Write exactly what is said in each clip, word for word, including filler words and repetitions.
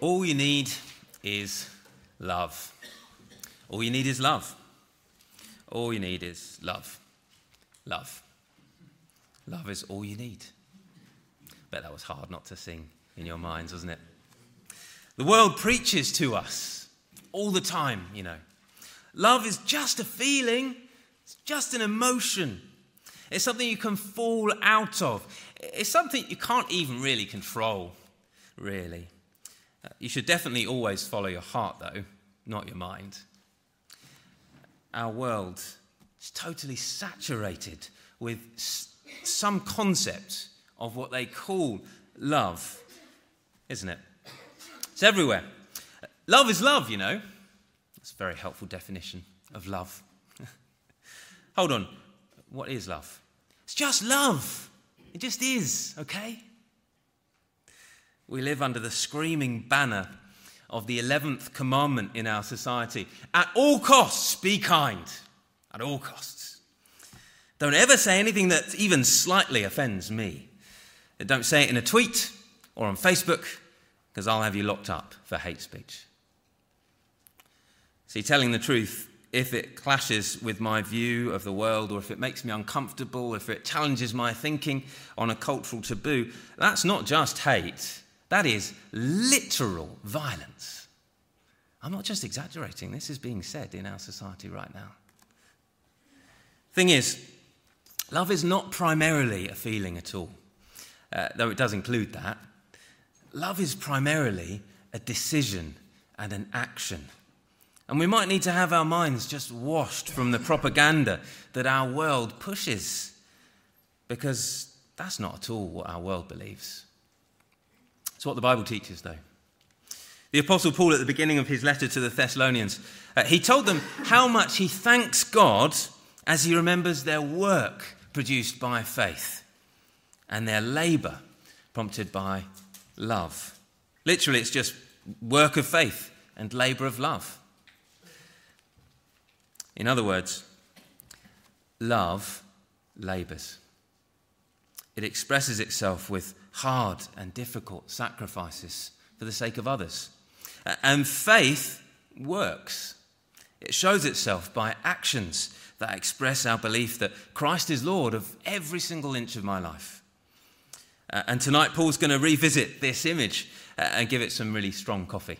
All you need is love. All you need is love. All you need is love. Love. Love is all you need. Bet that was hard not to sing in your minds, wasn't it? The world preaches to us all the time, you know. Love is just a feeling. It's just an emotion. It's something you can fall out of. It's something you can't even really control, really. Uh, you should definitely always follow your heart, though, not your mind. Our world is totally saturated with s- some concept of what they call love, isn't it? It's everywhere. Love is love, you know. That's a very helpful definition of love. Hold on. What is love? It's just love. It just is, okay? We live under the screaming banner of the eleventh commandment in our society. At all costs, be kind. At all costs. Don't ever say anything that even slightly offends me. Don't say it in a tweet or on Facebook, because I'll have you locked up for hate speech. See, telling the truth, if it clashes with my view of the world, or if it makes me uncomfortable, if it challenges my thinking on a cultural taboo, that's not just hate. That is literal violence. I'm not just exaggerating. This is being said in our society right now. Thing is, love is not primarily a feeling at all, uh, though it does include that. Love is primarily a decision and an action. And we might need to have our minds just washed from the propaganda that our world pushes, because that's not at all what our world believes. It's what the Bible teaches, though. The Apostle Paul, at the beginning of his letter to the Thessalonians, uh, he told them how much he thanks God as he remembers their work produced by faith and their labour prompted by love. Literally, it's just work of faith and labour of love. In other words, love labours. It expresses itself with hard and difficult sacrifices for the sake of others. And faith works. It shows itself by actions that express our belief that Christ is Lord of every single inch of my life. Uh, and tonight, Paul's going to revisit this image uh, and give it some really strong coffee.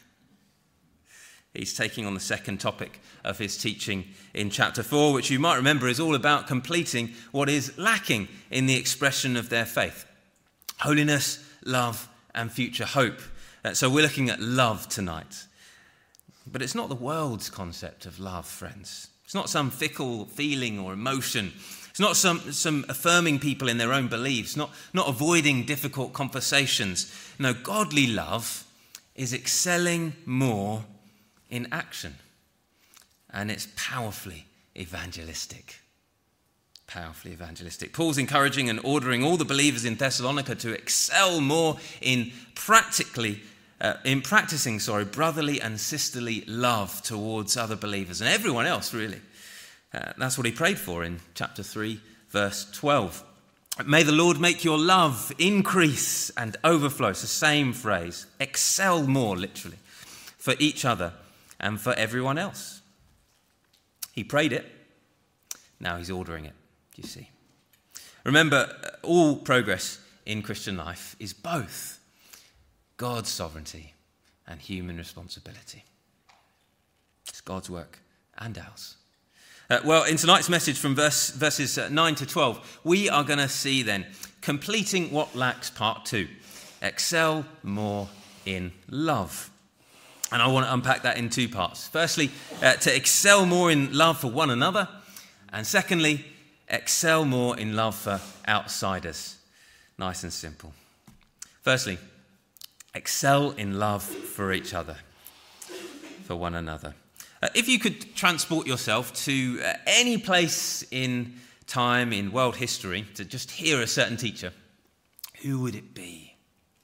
He's taking on the second topic of his teaching in chapter four, which you might remember is all about completing what is lacking in the expression of their faith. Holiness, love, and future hope. Uh, so we're looking at love tonight. But it's not the world's concept of love, friends. It's not some fickle feeling or emotion. It's not some, some affirming people in their own beliefs, not, not avoiding difficult conversations. No, godly love is excelling more in action. And it's powerfully evangelistic. Powerfully evangelistic. Paul's encouraging and ordering all the believers in Thessalonica to excel more in practically, uh, in practicing, sorry, brotherly and sisterly love towards other believers and everyone else, really. Uh, that's what he prayed for in chapter three, verse twelve. May the Lord make your love increase and overflow. It's the same phrase. Excel more, literally, for each other and for everyone else. He prayed it. Now he's ordering it, do you see? Remember, all progress in Christian life is both God's sovereignty and human responsibility. It's God's work and ours. Uh, well, in tonight's message from verse, verses uh, nine to twelve, we are going to see then completing what lacks, part two. Excel more in love. And I want to unpack that in two parts. Firstly, uh, to excel more in love for one another. And secondly, excel more in love for outsiders. Nice and simple. Firstly, excel in love for each other, for one another. Uh, if you could transport yourself to uh, any place in time, in world history, to just hear a certain teacher, who would it be?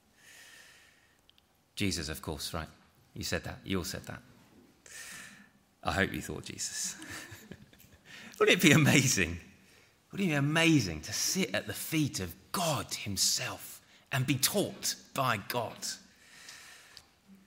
Jesus, of course, right? You said that. You all said that. I hope you thought Jesus. Wouldn't it be amazing? Wouldn't it be amazing to sit at the feet of God himself and be taught by God?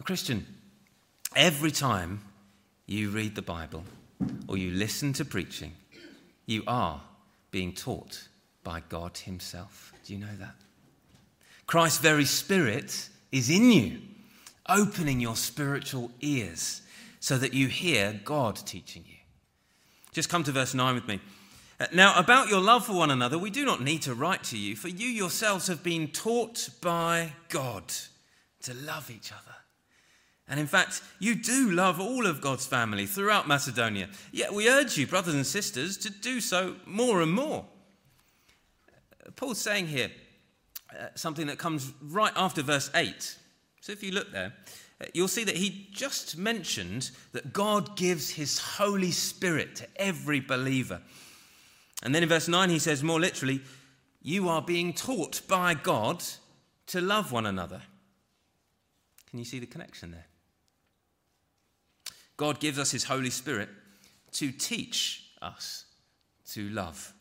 Christian, every time you read the Bible or you listen to preaching, you are being taught by God himself. Do you know that? Christ's very Spirit is in you, opening your spiritual ears so that you hear God teaching you. Just come to verse nine with me. Now, about your love for one another, we do not need to write to you, for you yourselves have been taught by God to love each other. And in fact, you do love all of God's family throughout Macedonia. Yet we urge you, brothers and sisters, to do so more and more. Paul's saying here uh, something that comes right after verse eight. So if you look there, uh, you'll see that he just mentioned that God gives his Holy Spirit to every believer. And then in verse nine he says more literally, you are being taught by God to love one another. Can you see the connection there? God gives us his Holy Spirit to teach us to love.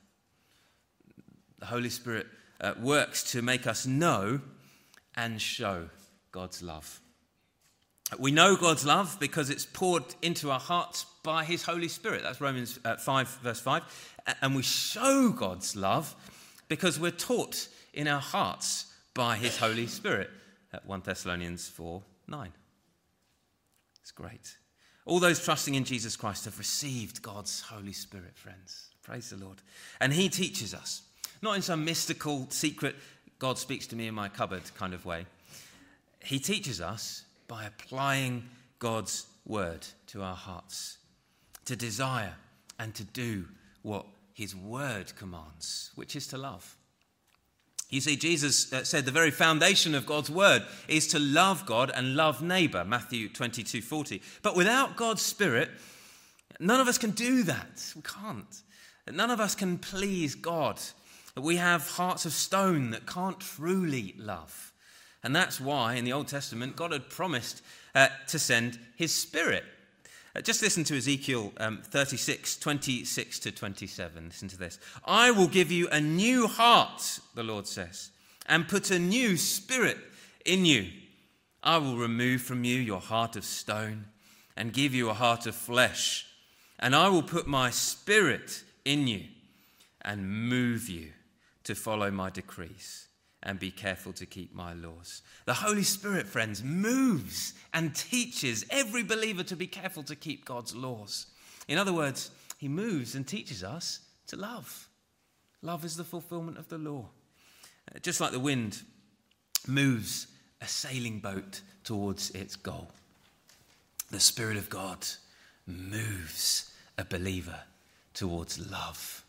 The Holy Spirit uh, works to make us know and show God's love. We know God's love because it's poured into our hearts by his Holy Spirit. That's Romans uh, five, verse five. And we show God's love because we're taught in our hearts by his Holy Spirit. At First Thessalonians four nine. It's great. All those trusting in Jesus Christ have received God's Holy Spirit, friends. Praise the Lord. And he teaches us, not in some mystical, secret, God speaks to me in my cupboard kind of way. He teaches us by applying God's word to our hearts, to desire and to do what his word commands, which is to love. You see, Jesus said the very foundation of God's word is to love God and love neighbour, Matthew twenty-two forty. But without God's Spirit, none of us can do that. We can't. None of us can please God. We have hearts of stone that can't truly love. And that's why in the Old Testament, God had promised uh, to send his Spirit. Uh, just listen to Ezekiel um, thirty-six, twenty-six to twenty-seven. Listen to this. I will give you a new heart, the Lord says, and put a new spirit in you. I will remove from you your heart of stone and give you a heart of flesh. And I will put my spirit in you and move you to follow my decrees and be careful to keep my laws. The Holy Spirit, friends, moves and teaches every believer to be careful to keep God's laws. In other words, he moves and teaches us to love. Love is the fulfillment of the law. Just like the wind moves a sailing boat towards its goal, the Spirit of God moves a believer towards love.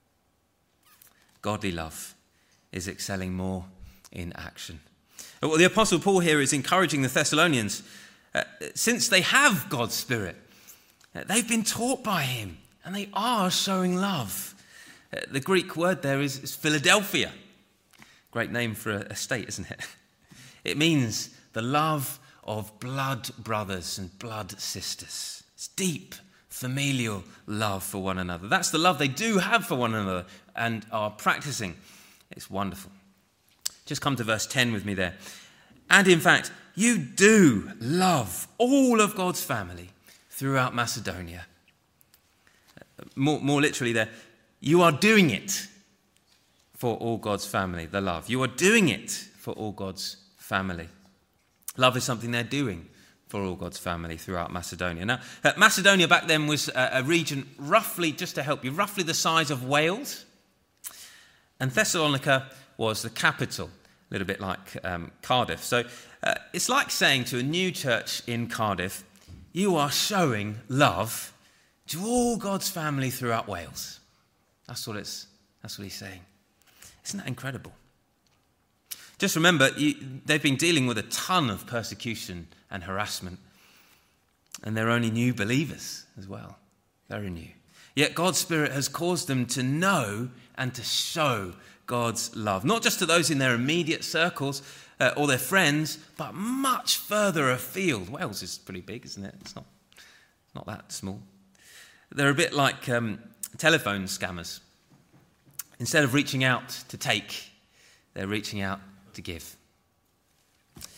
Godly love is excelling more in action. Well, the Apostle Paul here is encouraging the Thessalonians, uh, since they have God's Spirit, uh, they've been taught by him, and they are showing love. Uh, the Greek word there is, is Philadelphia. Great name for a, a state, isn't it? It means the love of blood brothers and blood sisters. It's deep, familial love for one another. That's the love they do have for one another and are practicing. It's wonderful. Just come to verse ten with me there. And in fact, you do love all of God's family throughout Macedonia. More, more literally there, you are doing it for all God's family, the love. You are doing it for all God's family. Love is something they're doing for all God's family throughout Macedonia. Now, uh, Macedonia back then was a, a region roughly, just to help you, roughly the size of Wales. And Thessalonica was the capital, a little bit like um, Cardiff. So uh, it's like saying to a new church in Cardiff, you are showing love to all God's family throughout Wales. That's what it's. That's what he's saying. Isn't that incredible? Just remember, you, they've been dealing with a ton of persecution and harassment, and they're only new believers as well, very new. Yet God's Spirit has caused them to know and to show God's love, not just to those in their immediate circles uh, or their friends, but much further afield. Wales is pretty big, isn't it? It's not, not that small. They're a bit like um, telephone scammers. Instead of reaching out to take, they're reaching out to give.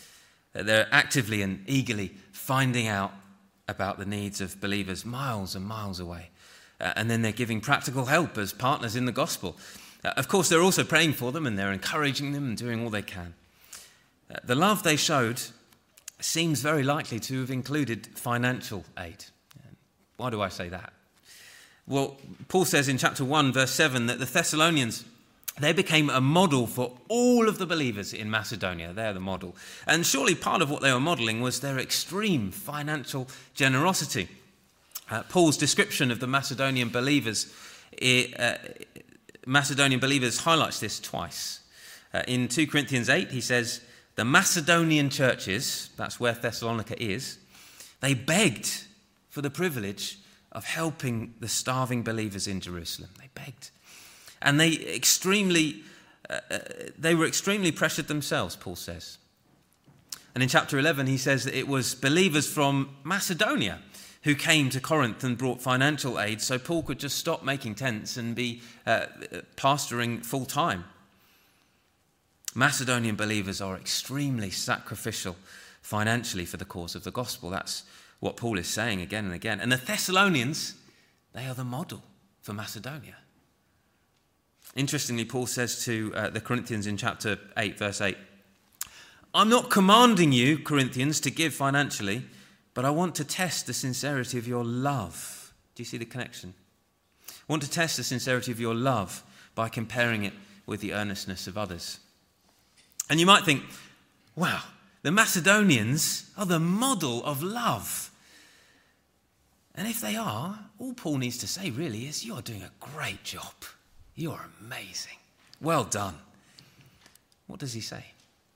They're actively and eagerly finding out about the needs of believers miles and miles away. Uh, and then they're giving practical help as partners in the gospel. Uh, of course, they're also praying for them and they're encouraging them and doing all they can. Uh, the love they showed seems very likely to have included financial aid. Why do I say that? Well, Paul says in chapter one, verse seven, that the Thessalonians, they became a model for all of the believers in Macedonia. They're the model. And surely part of what they were modeling was their extreme financial generosity. Uh, Paul's description of the Macedonian believers, it, uh, Macedonian believers highlights this twice. Uh, in two Corinthians eight, he says, the Macedonian churches, that's where Thessalonica is, they begged for the privilege of helping the starving believers in Jerusalem. They begged. And they extremely, uh, they were extremely pressured themselves, Paul says. And in chapter eleven, he says that it was believers from Macedonia who came to Corinth and brought financial aid so Paul could just stop making tents and be uh, pastoring full time. Macedonian believers are extremely sacrificial financially for the cause of the gospel. That's what Paul is saying again and again. And the Thessalonians, they are the model for Macedonia. Interestingly, Paul says to uh, the Corinthians in chapter eight, verse eight, I'm not commanding you, Corinthians, to give financially, but I want to test the sincerity of your love. Do you see the connection? I want to test the sincerity of your love by comparing it with the earnestness of others. And you might think, wow, the Macedonians are the model of love. And if they are, all Paul needs to say really is, you're doing a great job. You're amazing. Well done. What does he say?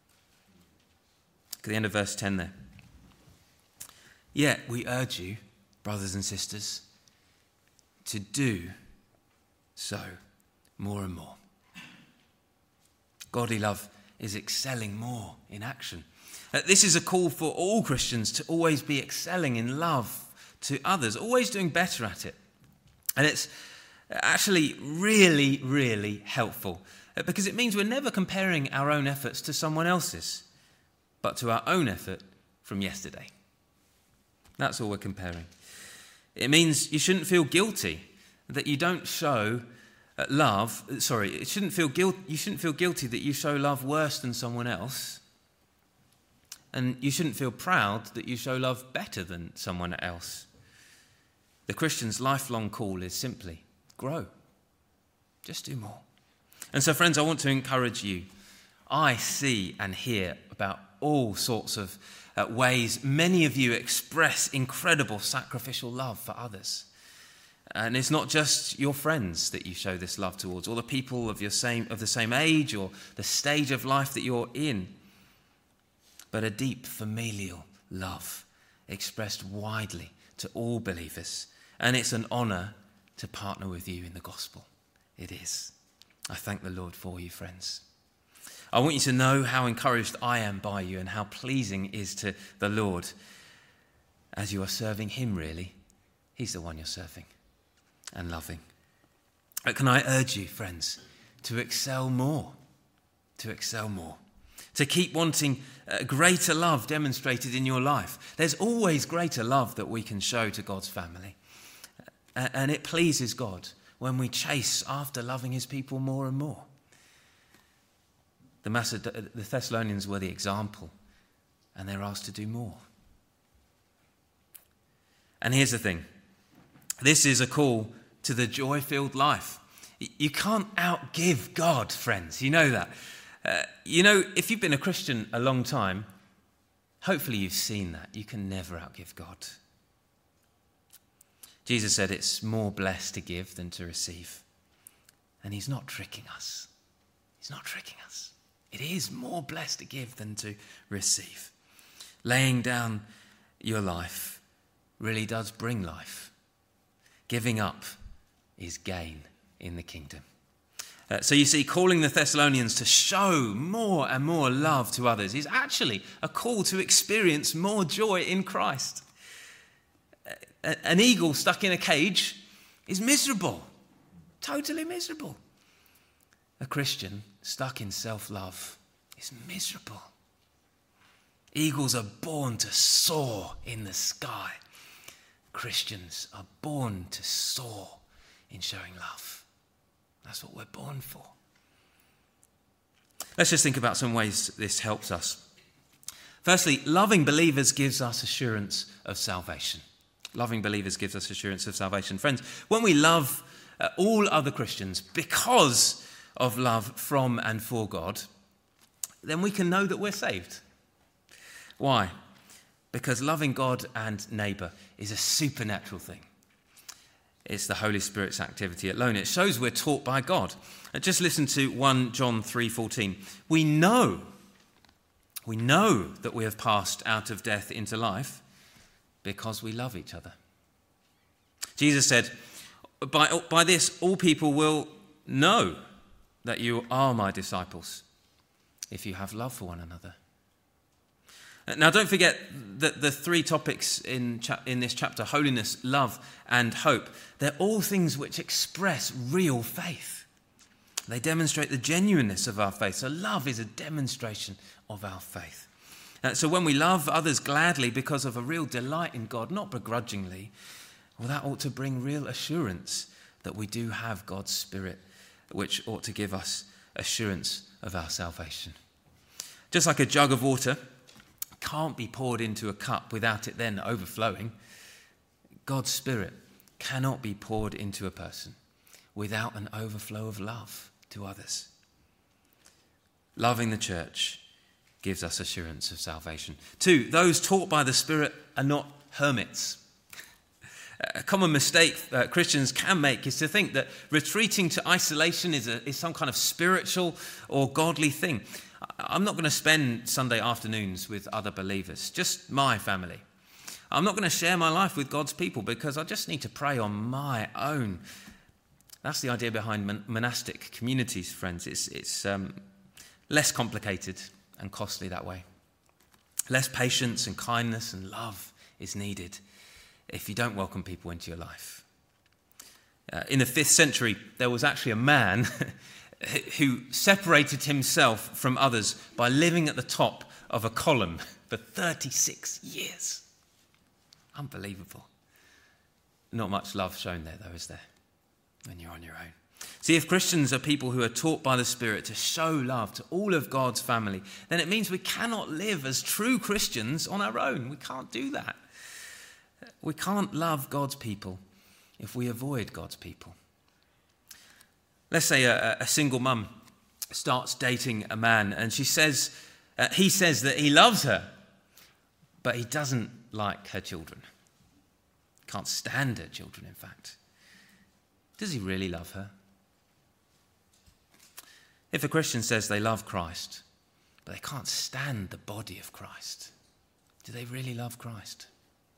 At the end of verse ten there. Yet we urge you, brothers and sisters, to do so more and more. Godly love is excelling more in action. Uh, this is a call for all Christians to always be excelling in love to others, always doing better at it. And it's actually really, really helpful uh, because it means we're never comparing our own efforts to someone else's, but to our own effort from yesterday. That's all we're comparing. It means you shouldn't feel guilty that you don't show uh, love. Sorry, it shouldn't feel guilt. You shouldn't feel guilty that you show love worse than someone else, and you shouldn't feel proud that you show love better than someone else. The Christian's lifelong call is simply grow. Just do more. And so, friends, I want to encourage you. I see and hear about all sorts of uh, ways many of you express incredible sacrificial love for others. And it's not just your friends that you show this love towards, or the people of your same of the same age, or the stage of life that you're in, but a deep familial love expressed widely to all believers. And it's an honour to partner with you in the gospel. It is. I thank the Lord for you, friends. I want you to know how encouraged I am by you and how pleasing it is to the Lord as you are serving him, really. He's the one you're serving and loving. But can I urge you, friends, to excel more, to excel more, to keep wanting uh, greater love demonstrated in your life. There's always greater love that we can show to God's family. Uh, and it pleases God when we chase after loving his people more and more. The, Maced- the Thessalonians were the example, and they're asked to do more. And here's the thing. This is a call to the joy-filled life. You can't outgive God, friends. You know that. Uh, you know, if you've been a Christian a long time, hopefully you've seen that. You can never outgive God. Jesus said it's more blessed to give than to receive. And he's not tricking us. He's not tricking us. It is more blessed to give than to receive. Laying down your life really does bring life. Giving up is gain in the kingdom. Uh, so you see, calling the Thessalonians to show more and more love to others is actually a call to experience more joy in Christ. A, an eagle stuck in a cage is miserable, totally miserable. A Christian stuck in self-love is miserable. Eagles are born to soar in the sky. Christians are born to soar in showing love. That's what we're born for. Let's just think about some ways this helps us. Firstly, loving believers gives us assurance of salvation. Loving believers gives us assurance of salvation. Friends, when we love uh, all other Christians because of love from and for God, then we can know that we're saved. Why? Because loving God and neighbour is a supernatural thing. It's the Holy Spirit's activity alone. It shows we're taught by God. And just listen to First John three fourteen. We know, we know that we have passed out of death into life because we love each other. Jesus said, by, by this all people will know that you are my disciples, if you have love for one another. Now, don't forget that the three topics in, cha- in this chapter, holiness, love, and hope, they're all things which express real faith. They demonstrate the genuineness of our faith. So love is a demonstration of our faith. Uh, so when we love others gladly because of a real delight in God, not begrudgingly, well, that ought to bring real assurance that we do have God's Spirit, which ought to give us assurance of our salvation. Just like a jug of water can't be poured into a cup without it then overflowing, God's Spirit cannot be poured into a person without an overflow of love to others. Loving the church gives us assurance of salvation. Two, those taught by the Spirit are not hermits. A common mistake uh, Christians can make is to think that retreating to isolation is, a, is some kind of spiritual or godly thing. I'm not going to spend Sunday afternoons with other believers, just my family. I'm not going to share my life with God's people because I just need to pray on my own. That's the idea behind mon- monastic communities, friends. It's, it's um, less complicated and costly that way. Less patience and kindness and love is needed if you don't welcome people into your life. Uh, in the fifth century, there was actually a man who separated himself from others by living at the top of a column for thirty-six years. Unbelievable. Not much love shown there, though, is there, when you're on your own? See, if Christians are people who are taught by the Spirit to show love to all of God's family, then it means we cannot live as true Christians on our own. We can't do that. We can't love God's people if we avoid God's people. Let's say a, a single mum starts dating a man and she says, uh, he says that he loves her, but he doesn't like her children. Can't stand her children, in fact. Does he really love her? If a Christian says they love Christ, but they can't stand the body of Christ, do they really love Christ?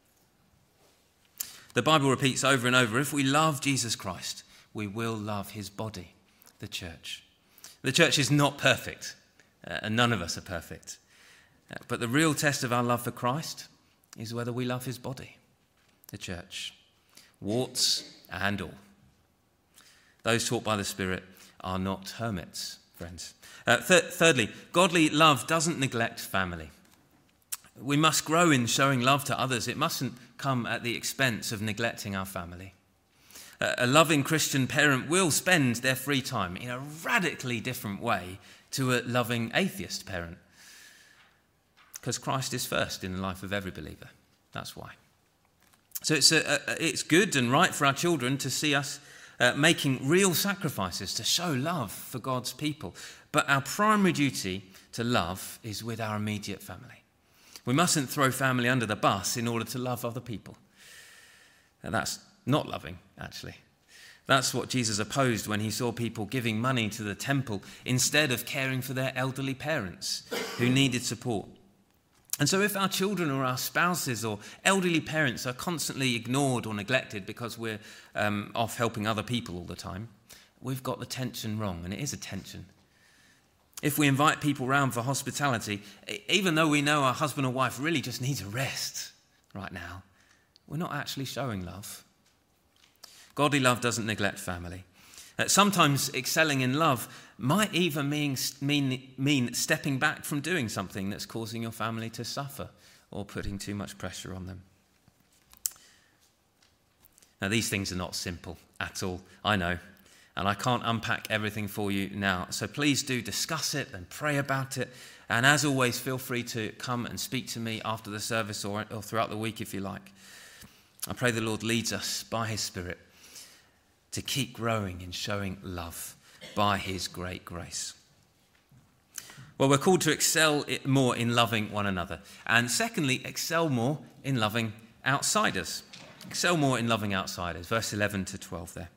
The Bible repeats over and over, if we love Jesus Christ, we will love his body, the church. The church is not perfect, uh, and none of us are perfect. Uh, but the real test of our love for Christ is whether we love his body, the church, warts and all. Those taught by the Spirit are not hermits, friends. Uh, th- thirdly, godly love doesn't neglect family. We must grow in showing love to others. It mustn't come at the expense of neglecting our family. A loving Christian parent will spend their free time in a radically different way to a loving atheist parent. Because Christ is first in the life of every believer. That's why. So it's, a, a, it's good and right for our children to see us uh, making real sacrifices to show love for God's people. But our primary duty to love is with our immediate family. We mustn't throw family under the bus in order to love other people. And that's not loving, actually. That's what Jesus opposed when he saw people giving money to the temple instead of caring for their elderly parents who needed support. And so if our children or our spouses or elderly parents are constantly ignored or neglected because we're um, off helping other people all the time, we've got the tension wrong, and it is a tension. If we invite people round for hospitality, even though we know our husband or wife really just needs a rest right now, we're not actually showing love. Godly love doesn't neglect family. Uh, sometimes excelling in love might even mean, mean, mean stepping back from doing something that's causing your family to suffer or putting too much pressure on them. Now, these things are not simple at all, I know, and I can't unpack everything for you now. So please do discuss it and pray about it. And as always, feel free to come and speak to me after the service or, or throughout the week if you like. I pray the Lord leads us by his Spirit to keep growing in showing love by his great grace. Well, we're called to excel more in loving one another. And secondly, excel more in loving outsiders. Excel more in loving outsiders. Verse eleven to twelve there.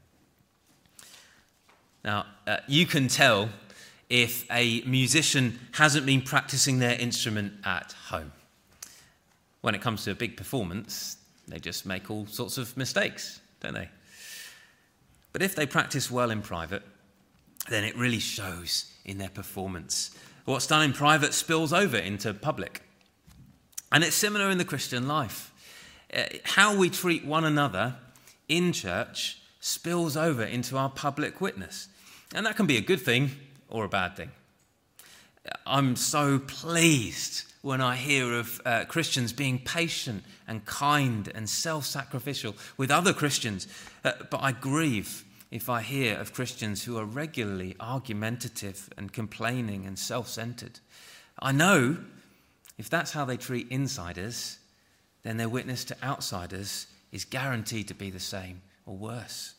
Now, uh, you can tell if a musician hasn't been practicing their instrument at home. When it comes to a big performance, they just make all sorts of mistakes, don't they? But if they practice well in private, then it really shows in their performance. What's done in private spills over into public. And it's similar in the Christian life. Uh, how we treat one another in church spills over into our public witness. And that can be a good thing or a bad thing. I'm so pleased when I hear of uh, Christians being patient and kind and self-sacrificial with other Christians. Uh, but I grieve if I hear of Christians who are regularly argumentative and complaining and self-centered. I know if that's how they treat insiders, then their witness to outsiders is guaranteed to be the same or worse.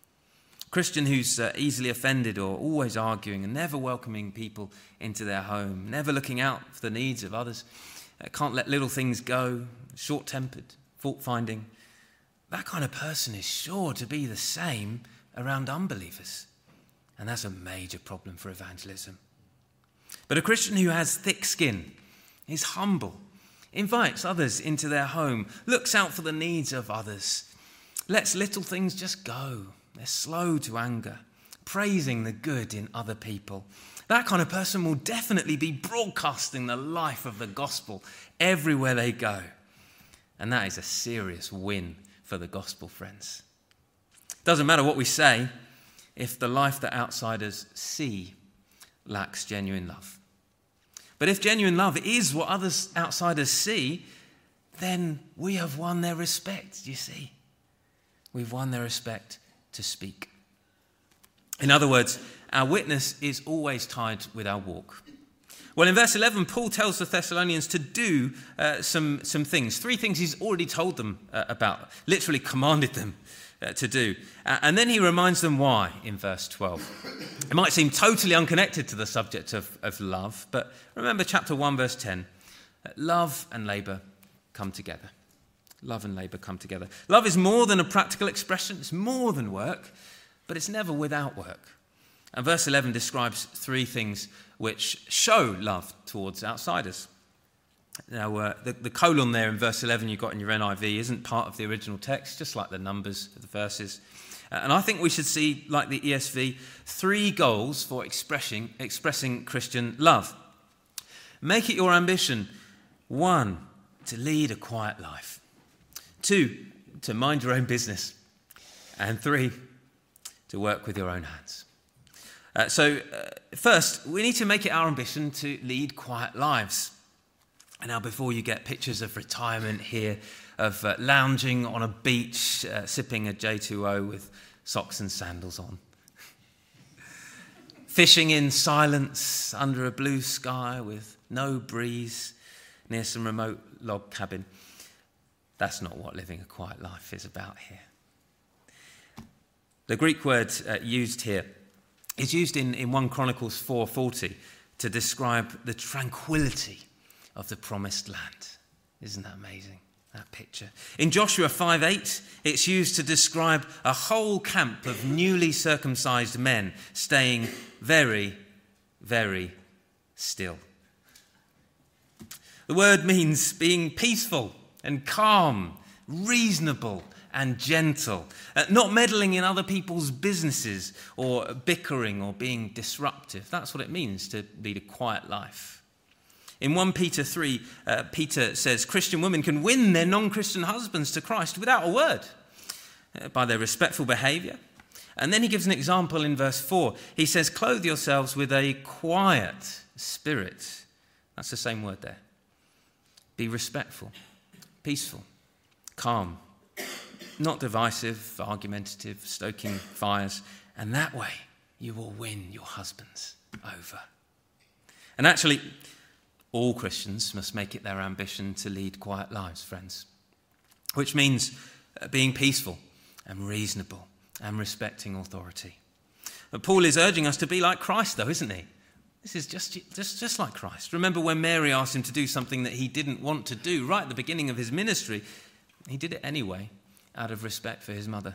A Christian who's uh, easily offended or always arguing and never welcoming people into their home, never looking out for the needs of others, uh, can't let little things go, short-tempered, fault-finding, that kind of person is sure to be the same around unbelievers. And that's a major problem for evangelism. But a Christian who has thick skin, is humble, invites others into their home, looks out for the needs of others, lets little things just go. They're slow to anger, praising the good in other people. That kind of person will definitely be broadcasting the life of the gospel everywhere they go. And that is a serious win for the gospel, friends. Doesn't matter what we say if the life that outsiders see lacks genuine love. But if genuine love is what others outsiders see, then we have won their respect, you see. We've won their respect to speak. In other words, our witness is always tied with our walk. Well, in verse eleven, Paul tells the Thessalonians to do uh, some, some things. Three things he's already told them uh, about, literally commanded them uh, to do. Uh, and then he reminds them why in verse twelve. It might seem totally unconnected to the subject of, of love, but remember chapter one, verse ten. Love and labour come together. Love and labour come together. Love is more than a practical expression. It's more than work, but it's never without work. And verse eleven describes three things which show love towards outsiders. Now, uh, the, the colon there in verse eleven you've got in your N I V isn't part of the original text, just like the numbers of the verses. Uh, and I think we should see, like the E S V, three goals for expressing, expressing Christian love. Make it your ambition. One, to lead a quiet life. Two, to mind your own business. And three, to work with your own hands. Uh, so, uh, first, we need to make it our ambition to lead quiet lives. And now, before you get pictures of retirement here, of uh, lounging on a beach, uh, sipping a J two O with socks and sandals on, fishing in silence under a blue sky with no breeze near some remote log cabin, that's not what living a quiet life is about here. The Greek word uh, used here is used in, in First Chronicles four forty to describe the tranquility of the promised land. Isn't that amazing, that picture? In Joshua five eight, it's used to describe a whole camp of newly circumcised men staying very, very still. The word means being peaceful and calm, reasonable and gentle, uh, not meddling in other people's businesses or bickering or being disruptive. That's what it means to lead a quiet life. In First Peter three, uh, Peter says Christian women can win their non-Christian husbands to Christ without a word, uh, by their respectful behaviour And then he gives an example in verse four. He says, clothe yourselves with a quiet spirit. That's the same word there. Be respectful, peaceful, calm, not divisive, argumentative, stoking fires. And that way you will win your husbands over. And actually, all Christians must make it their ambition to lead quiet lives, friends. Which means being peaceful and reasonable and respecting authority. But Paul is urging us to be like Christ, though, isn't he? This is just, just, just like Christ. Remember when Mary asked him to do something that he didn't want to do right at the beginning of his ministry? He did it anyway, out of respect for his mother.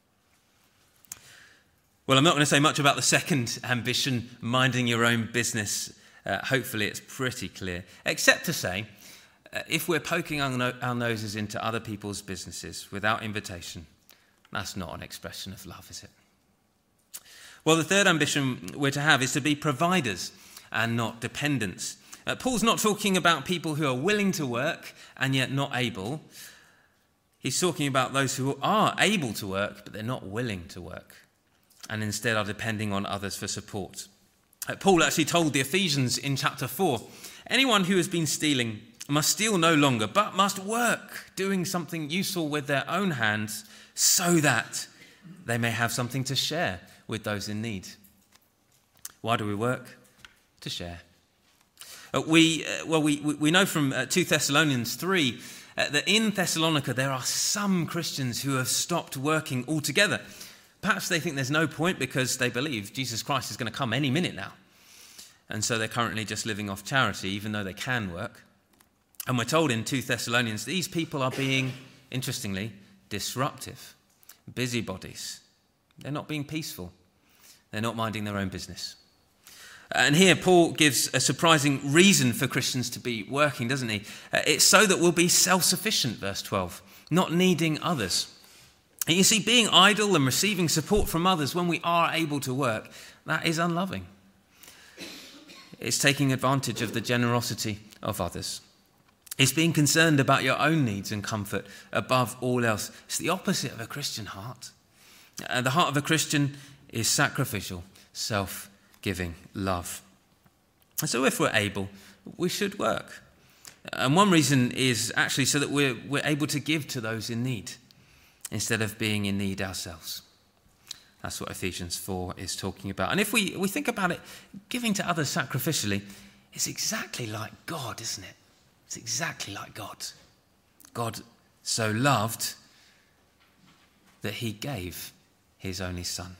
Well, I'm not going to say much about the second ambition, minding your own business. Uh, hopefully it's pretty clear. Except to say, uh, if we're poking our, no- our noses into other people's businesses without invitation, that's not an expression of love, is it? Well, the third ambition we're to have is to be providers and not dependents. Uh, Paul's not talking about people who are willing to work and yet not able. He's talking about those who are able to work, but they're not willing to work, and instead are depending on others for support. Uh, Paul actually told the Ephesians in chapter four, anyone who has been stealing must steal no longer, but must work, doing something useful with their own hands, so that they may have something to share with those in need. Why do we work? To share. Uh, we uh, well, we we know from uh, two Thessalonians three uh, that in Thessalonica there are some Christians who have stopped working altogether. Perhaps they think there's no point because they believe Jesus Christ is going to come any minute now, and so they're currently just living off charity, even though they can work. And we're told in two Thessalonians these people are being, interestingly, disruptive, busybodies. They're not being peaceful. They're not minding their own business. And here Paul gives a surprising reason for Christians to be working, doesn't he? It's so that we'll be self-sufficient, verse twelve, not needing others. And you see, being idle and receiving support from others when we are able to work, that is unloving. It's taking advantage of the generosity of others. It's being concerned about your own needs and comfort above all else. It's the opposite of a Christian heart. Uh, the heart of a Christian is sacrificial, self-giving love. And so if we're able, we should work. And one reason is actually so that we're, we're able to give to those in need instead of being in need ourselves. That's what Ephesians four is talking about. And if we, we think about it, giving to others sacrificially is exactly like God, isn't it? It's exactly like God. God so loved that he gave his only son.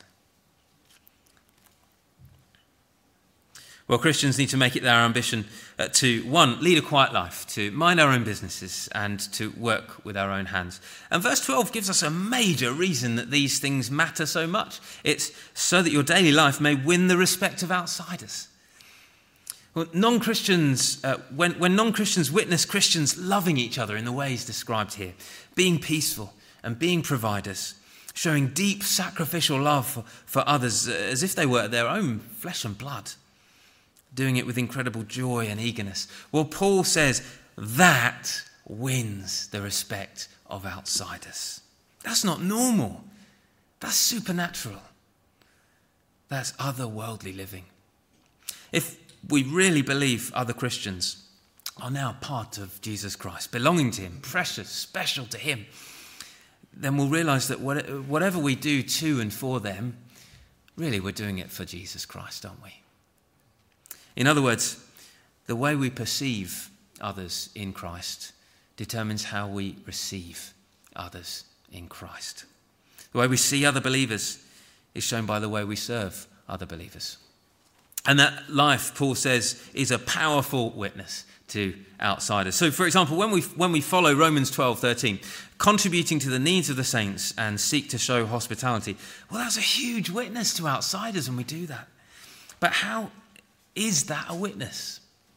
Well, Christians need to make it their ambition uh, to, one, lead a quiet life, to mind our own businesses and to work with our own hands. And verse twelve gives us a major reason that these things matter so much. It's so that your daily life may win the respect of outsiders. Well, non-Christians, uh, when, when non-Christians witness Christians loving each other in the ways described here, being peaceful and being providers, showing deep sacrificial love for, for others as if they were their own flesh and blood, doing it with incredible joy and eagerness. Well, Paul says that wins the respect of outsiders. That's not normal. That's supernatural. That's otherworldly living. If we really believe other Christians are now part of Jesus Christ, belonging to him, precious, special to him, then we'll realize that whatever we do to and for them, really we're doing it for Jesus Christ, aren't we? In other words, the way we perceive others in Christ determines how we receive others in Christ. The way we see other believers is shown by the way we serve other believers. And that life, Paul says, is a powerful witness to outsiders. So, for example, when we when we follow Romans twelve thirteen, contributing to the needs of the saints and seek to show hospitality, well, that's a huge witness to outsiders when we do that. But how is that a witness?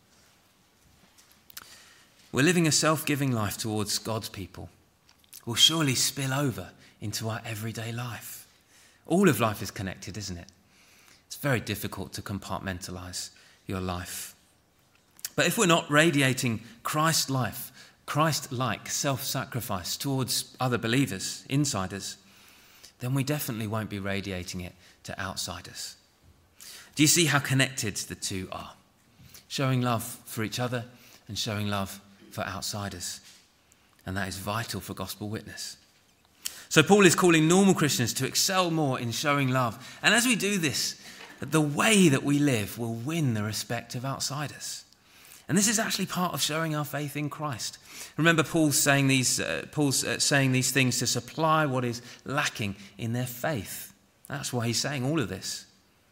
We're living a self-giving life towards God's people. Will surely spill over into our everyday life. All of life is connected, isn't it? It's very difficult to compartmentalize your life. But if we're not radiating Christ life, Christ-like self-sacrifice towards other believers, insiders, then we definitely won't be radiating it to outsiders. Do you see how connected the two are? Showing love for each other and showing love for outsiders. And that is vital for gospel witness. So Paul is calling normal Christians to excel more in showing love. And as we do this, the way that we live will win the respect of outsiders. And this is actually part of showing our faith in Christ. Remember Paul's saying these, uh, Paul's uh, saying these things to supply what is lacking in their faith. That's why he's saying all of this.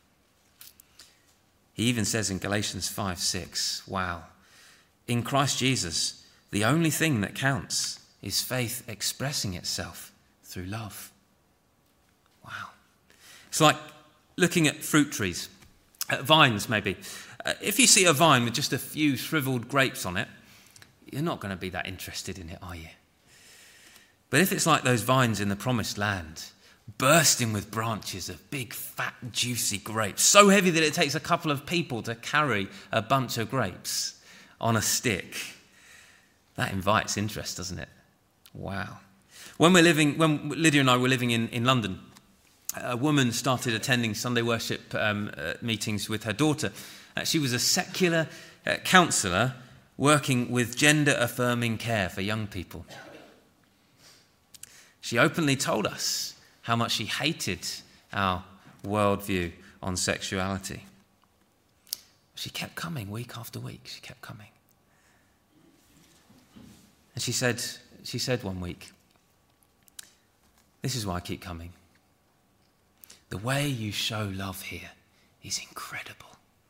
He even says in Galatians five six, wow, in Christ Jesus, the only thing that counts is faith expressing itself through love. Wow. It's like looking at fruit trees, at vines maybe. Uh, if you see a vine with just a few shriveled grapes on it, you're not going to be that interested in it, are you? But if it's like those vines in the promised land, bursting with branches of big, fat, juicy grapes, so heavy that it takes a couple of people to carry a bunch of grapes on a stick, that invites interest, doesn't it? Wow. When we're living, when Lydia and I were living in, in London, a woman started attending Sunday worship um, uh, meetings with her daughter. Uh, she was a secular uh, counsellor working with gender-affirming care for young people. She openly told us how much she hated our worldview on sexuality. She kept coming week after week. She kept coming. And she said, she said one week, this is why I keep coming. The way you show love here is incredible.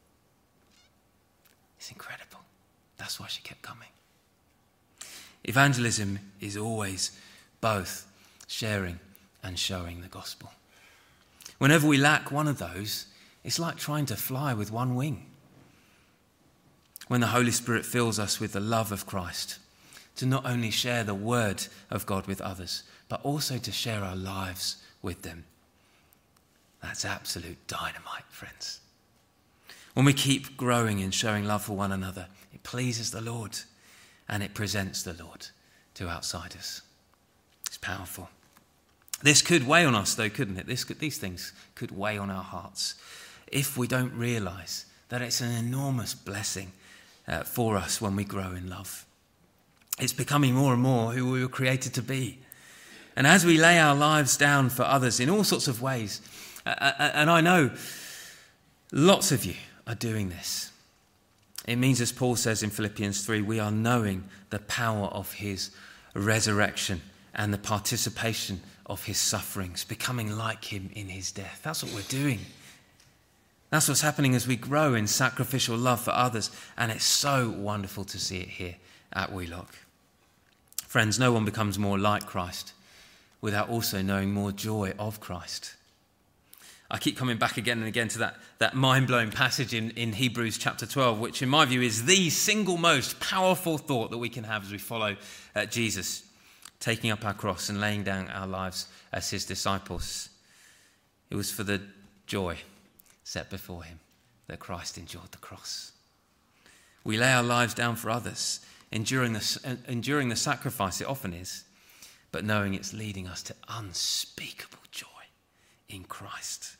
It's incredible. That's why she kept coming. Evangelism is always both sharing and showing the gospel. Whenever we lack one of those, it's like trying to fly with one wing. When the Holy Spirit fills us with the love of Christ, to not only share the word of God with others, but also to share our lives with them. That's absolute dynamite, friends. When we keep growing and showing love for one another, it pleases the Lord and it presents the Lord to outsiders. It's powerful. This could weigh on us though, couldn't it? This could, these things could weigh on our hearts if we don't realise that it's an enormous blessing uh, for us when we grow in love. It's becoming more and more who we were created to be. And as we lay our lives down for others in all sorts of ways, uh, and I know lots of you are doing this, it means, as Paul says in Philippians three, we are knowing the power of his resurrection and the participation of his sufferings, becoming like him in his death. That's what we're doing. That's what's happening as we grow in sacrificial love for others. And it's so wonderful to see it here at Wheelock. Friends, no one becomes more like Christ without also knowing more joy of Christ. I keep coming back again and again to that, that mind-blowing passage in, in Hebrews chapter twelve, which in my view is the single most powerful thought that we can have as we follow uh, Jesus, taking up our cross and laying down our lives as his disciples. It was for the joy set before him that Christ endured the cross. We lay our lives down for others, enduring the, enduring the sacrifice it often is, but knowing it's leading us to unspeakable joy in Christ.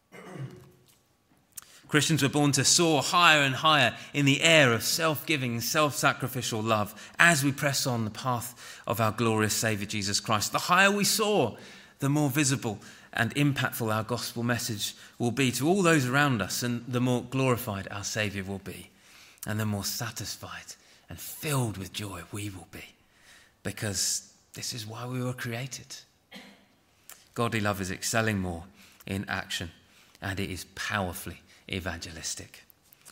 Christians were born to soar higher and higher in the air of self-giving, self-sacrificial love as we press on the path of our glorious Saviour Jesus Christ. The higher we soar, the more visible and impactful our gospel message will be to all those around us, and the more glorified our Saviour will be, and the more satisfied and filled with joy we will be, because this is why we were created. Godly love is excelling more in action, and it is powerfully evangelistic.